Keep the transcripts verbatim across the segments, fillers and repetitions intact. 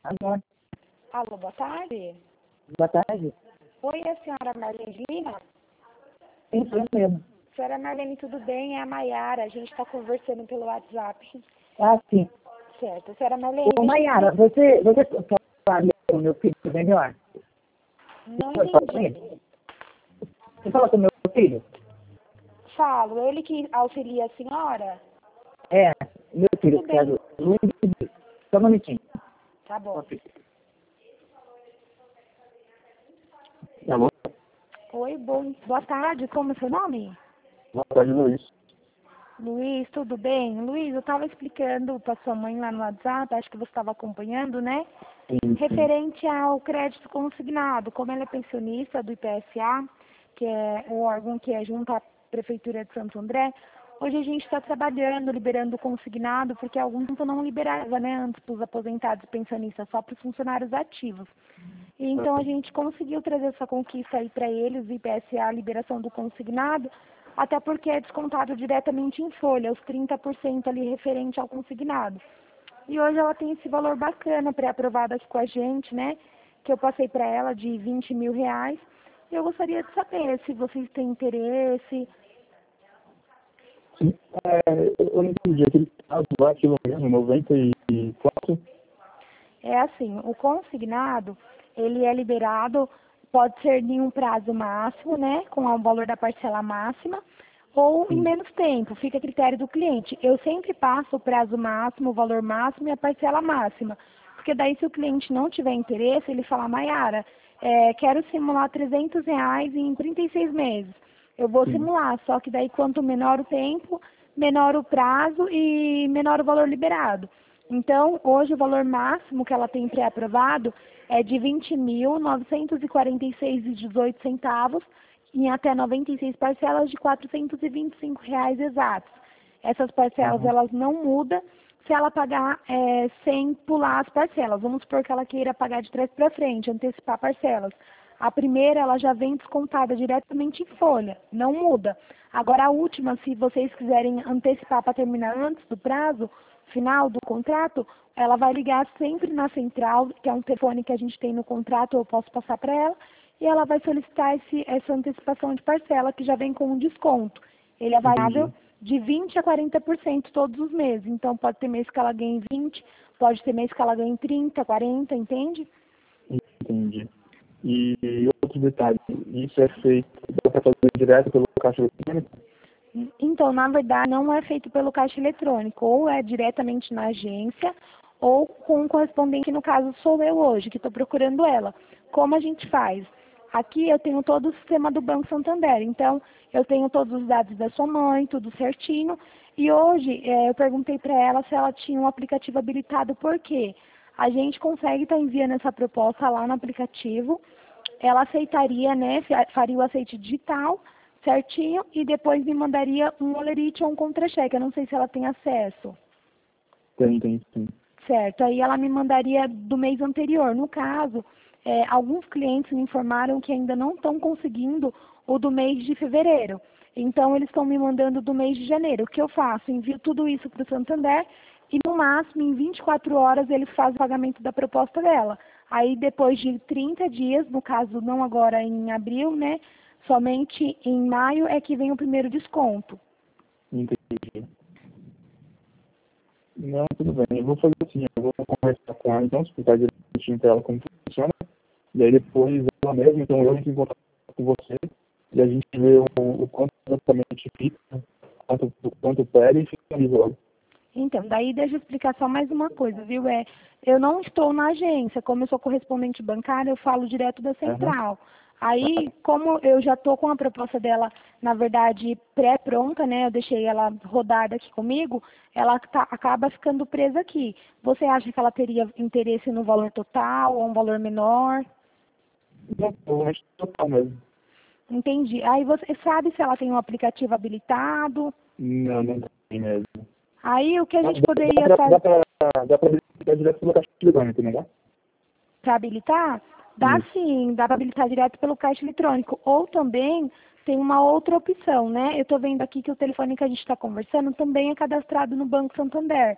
Alô, Alô, boa tarde. boa tarde. Oi, é a senhora Marlene Lima? Sim, sou eu mesmo. Senhora Marlene, tudo bem? É a Maiara. A gente está conversando pelo WhatsApp. Ah, sim. Certo. Senhora Marlene, Ô, Maiara, você, você pode falar com o meu filho melhor? não Você fala com entendi. ele? Você fala com o meu filho? Falo, ele que auxilia a senhora? É, meu filho, Tudo que é bem. do Luiz. Só um minutinho. Tá bom. Alô, Oi, bom, boa tarde. Como é seu nome? boa tarde, Luiz. Luiz, tudo bem? Luiz, eu estava explicando para sua mãe lá no WhatsApp, acho que você estava acompanhando, né? Sim, sim. Referente ao crédito consignado, como ela é pensionista do I P S A, que é o órgão que é junto à Prefeitura de Santo André, hoje a gente está trabalhando, liberando o consignado, porque alguns não liberava, né, antes para os aposentados e pensionistas, só para os funcionários ativos. E então a gente conseguiu trazer essa conquista aí para eles, o I P S A, a liberação do consignado, até porque é descontado diretamente em folha, os trinta por cento ali referente ao consignado. E hoje ela tem esse valor bacana pré-aprovado aqui com a gente, né? Que eu passei para ela de vinte mil reais. E eu gostaria de saber se vocês têm interesse. Sim, é, eu não entendi. Aquele caso lá, aquilo mesmo, noventa e quatro. É assim, o consignado, ele é liberado, pode ser em um prazo máximo, né? Com o valor da parcela máxima, ou em Sim, menos tempo, fica a critério do cliente. Eu sempre passo o prazo máximo, o valor máximo e a parcela máxima. Porque daí se o cliente não tiver interesse, ele fala, Maiara, é, quero simular trezentos reais em trinta e seis meses. Eu vou sim. simular, só que daí quanto menor o tempo, menor o prazo e menor o valor liberado. Então, hoje o valor máximo que ela tem pré-aprovado é de vinte mil novecentos e quarenta e seis reais e dezoito centavos em até noventa e seis parcelas de quatrocentos e vinte e cinco reais exatos. Essas parcelas Aham. elas não mudam se ela pagar é, sem pular as parcelas. Vamos supor que ela queira pagar de trás para frente, antecipar parcelas. A primeira ela já vem descontada diretamente em folha, não muda. Agora a última, se vocês quiserem antecipar para terminar antes do prazo final do contrato, ela vai ligar sempre na central, que é um telefone que a gente tem no contrato, eu posso passar para ela, e ela vai solicitar esse, essa antecipação de parcela, que já vem com um desconto. Ele é variável Entendi, de vinte a quarenta por cento todos os meses. Então, pode ter mês que ela ganhe vinte, pode ter mês que ela ganhe trinta, quarenta, entende? entendi. E outro detalhe, isso é feito, dá para fazer direto pelo caixa eletrônico? Então, na verdade, não é feito pelo caixa eletrônico, ou é diretamente na agência, ou com um correspondente, no caso sou eu hoje, que estou procurando ela. Como a gente faz? Aqui eu tenho todo o sistema do Banco Santander, então eu tenho todos os dados da sua mãe, tudo certinho, e hoje eh, eu perguntei para ela se ela tinha um aplicativo habilitado, por quê? A gente consegue estar enviando essa proposta lá no aplicativo, ela aceitaria, né, faria o aceite digital, certinho, e depois me mandaria um olerite ou um contra-cheque. Eu não sei se ela tem acesso. Tem, tem, sim. Certo, aí ela me mandaria do mês anterior. No caso, é, alguns clientes me informaram que ainda não estão conseguindo o do mês de fevereiro. Então, eles estão me mandando do mês de janeiro. O que eu faço? Envio tudo isso para o Santander e, no máximo, em vinte e quatro horas, eles fazem o pagamento da proposta dela. Aí, depois de trinta dias, no caso, não agora em abril, né? Somente em maio é que vem o primeiro desconto. Entendi. Não, tudo bem. Eu vou fazer assim, eu vou conversar com ela, então, explicar direitinho para ela como funciona. E aí depois ela mesma, então eu entro em contato com você e a gente vê o, o quanto exatamente fica, quanto, o quanto pede e finaliza logo. Então, daí deixa eu explicar só mais uma coisa, viu? É, eu não estou na agência, como eu sou correspondente bancária, eu falo direto da Aham. central. Aí, como eu já estou com a proposta dela, na verdade, pré-pronta, né? Eu deixei ela rodada aqui comigo, ela tá- acaba ficando presa aqui. Você acha que ela teria interesse no valor total ou um valor menor? Não, provavelmente total mesmo. Entendi. Aí você sabe se ela tem um aplicativo habilitado? Não, não tem mesmo. Aí o que a Dá, gente dá, poderia pra, fazer? dá, pra, dá pra verificar direto pelo caixa eletrônico, não dá? Para habilitar? Dá Isso. sim, dá para habilitar direto pelo caixa eletrônico. Ou também tem uma outra opção, né? Eu estou vendo aqui que o telefone que a gente está conversando também é cadastrado no Banco Santander.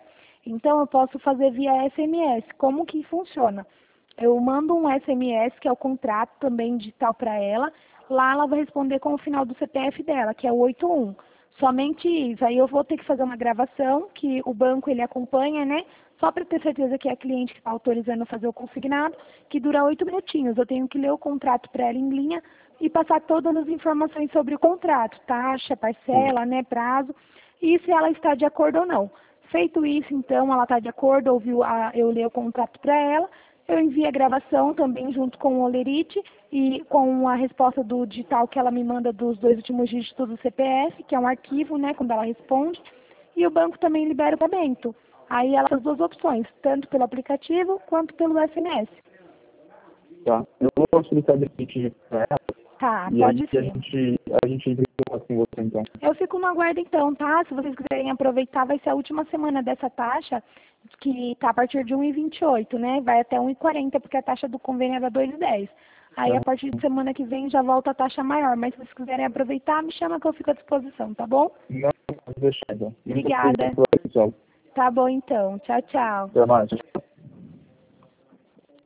Então, eu posso fazer via S M S. Como que funciona? Eu mando um S M S, que é o contrato também digital para ela. Lá ela vai responder com o final do C P F dela, que é o oito um. Somente isso. Aí eu vou ter que fazer uma gravação, que o banco ele acompanha, né? Só para ter certeza que é a cliente que está autorizando fazer o consignado, que dura oito minutinhos. Eu tenho que ler o contrato para ela em linha e passar todas as informações sobre o contrato, taxa, parcela, né, prazo, e se ela está de acordo ou não. Feito isso, então, ela está de acordo, ouviu a, eu ler o contrato para ela, eu envio a gravação também junto com o Olerite e com a resposta do digital que ela me manda dos dois últimos dígitos do C P F, que é um arquivo, né, quando ela responde, e o banco também libera o pagamento. Aí ela tem as duas opções, tanto pelo aplicativo quanto pelo S M S. Tá. Eu vou explicar direitinho para ela. Tá, E pode aí ser. a gente, a gente entra em contato com você, então. Eu fico no aguardo então, tá? Se vocês quiserem aproveitar, vai ser a última semana dessa taxa, que está a partir de um e vinte e oito, né? Vai até um e quarenta, porque a taxa do convênio era dois e dez. Aí, a Tá. partir de semana que vem, já volta a taxa maior. Mas se vocês quiserem aproveitar, me chama que eu fico à disposição, tá bom? Não, pode deixar, então. Muito Obrigada. obrigado pela atenção. Tá bom, então. Tchau, tchau. Até mais.